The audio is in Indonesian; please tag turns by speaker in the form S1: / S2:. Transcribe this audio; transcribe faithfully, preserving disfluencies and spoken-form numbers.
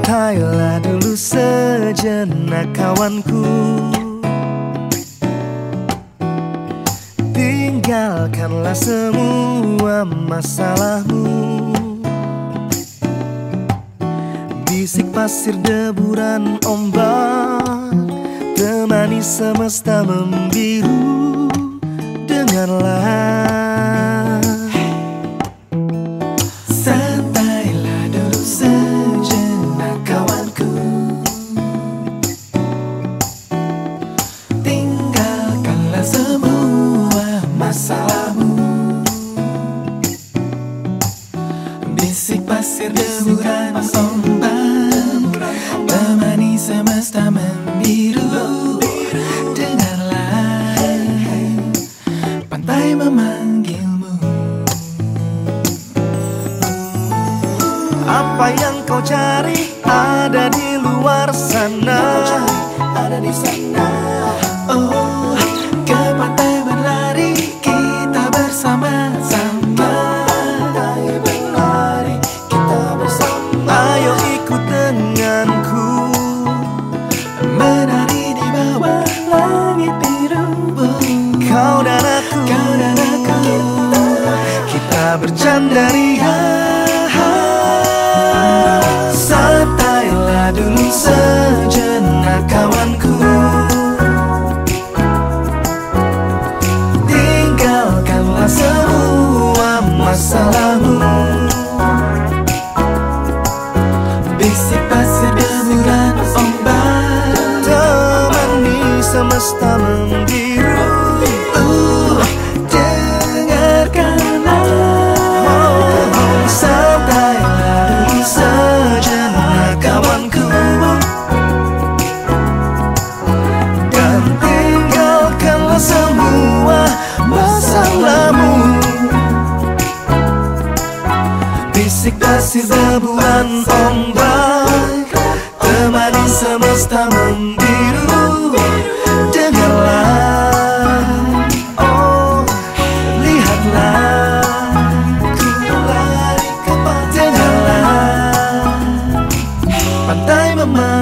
S1: Santailah dulu sejenak kawanku, tinggalkanlah semua masalahmu. Bisik pasir deburan ombak, temani semesta membiru. Dengarlah, santailah dulu sejenak kawanku, tinggalkanlah semua masalahmu. Bisik pasir deburan ombak, temani semesta membiru. Dengarlah, pantai memanggilmu. Apa yang kau cari ada di luar sana, ada di sana. Oh, ke pantai berlari kita bersama-sama. Pantai berlari kita bersama. Ayo ikut denganku, menari di bawah langit biru. Kau dan aku, kau dan aku, kita, kita bercanda ria. Santailah dulu sejenak kawanku, tinggalkanlah semua masalahmu. Bisik pasir deburan ombak, temani semesta membiru. Uh, dengarkanlah, oh, santailah dulu sejenak kawanku, dan tinggalkanlah semua masalahmu. Bisik pasir deburan ombak, temani semesta membiru. Dengarlah, oh, lihatlah, ku lari ke pantai. Dengarlah, pantai memandang.